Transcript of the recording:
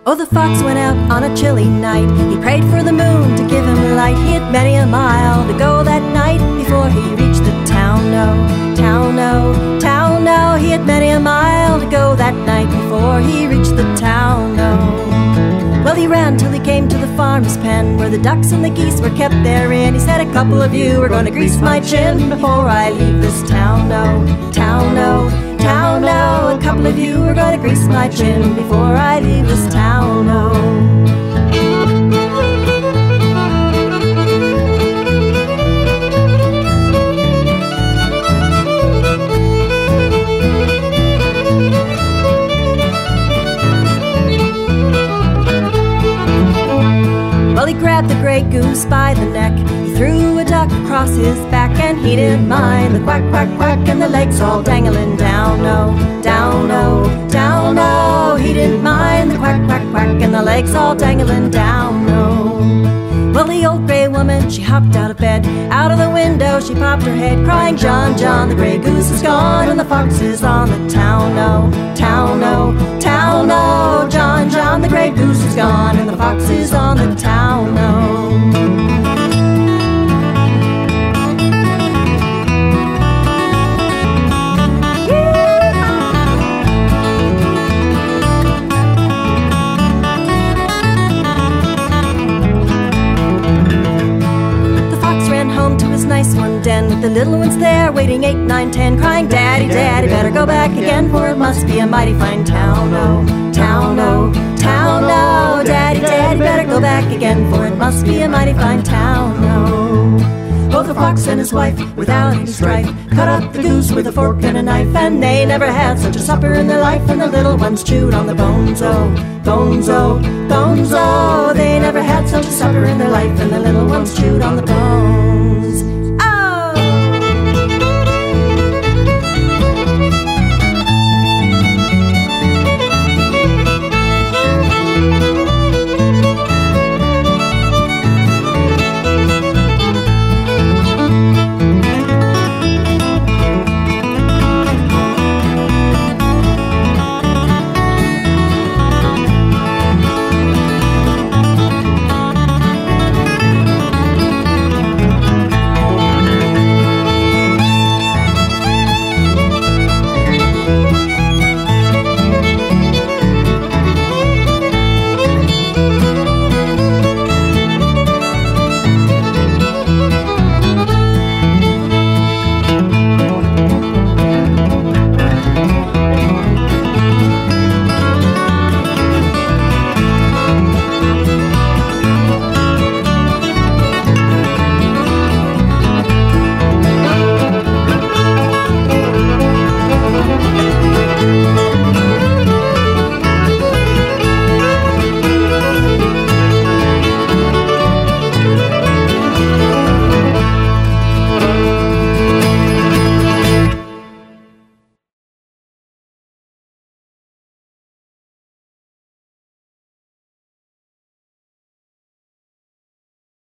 Oh, the fox went out on a chilly night. He prayed for the moon to give him light. He had many a mile to go that night before he reached the town. No, town, no, town, no. He had many a mile to go that night before he reached the town. No. Well, he ran till he came to the farmer's pen, where the ducks and the geese were kept therein. He said, a couple of you are going to grease my chin before I leave this town. No, town, no, town, no. A couple of you are going to grease my chin before I leave this town. No. Well, he grabbed the gray goose by the neck. He threw a duck across his back, and he didn't mind the quack, quack, quack, and the legs all dangling down. No, down, no, down, no. He didn't mind the quack, quack, quack, and the legs all dangling down. No. Well, the old gray woman, she hopped out of bed. Out of the window she popped her head, crying, John, John, the gray goose is gone, and the fox is on the town. No, town, no, town, no. John, John, the gray goose is gone, and the fox is on the town. No. Nice one den with the little ones there waiting 8, 9, 10, crying, Daddy, Daddy, better go back again, for it must be a mighty fine town. Oh, town, oh, town, oh. Daddy, Daddy, better go back again, for it must be a mighty fine town. Oh. Both the fox and his wife, without any strife, cut up the goose with a fork and a knife, and they never had such a supper in their life, and the little ones chewed on the bones. Oh, bones, oh, bones, oh. They never had such a supper in their life, and the little ones chewed on the bones.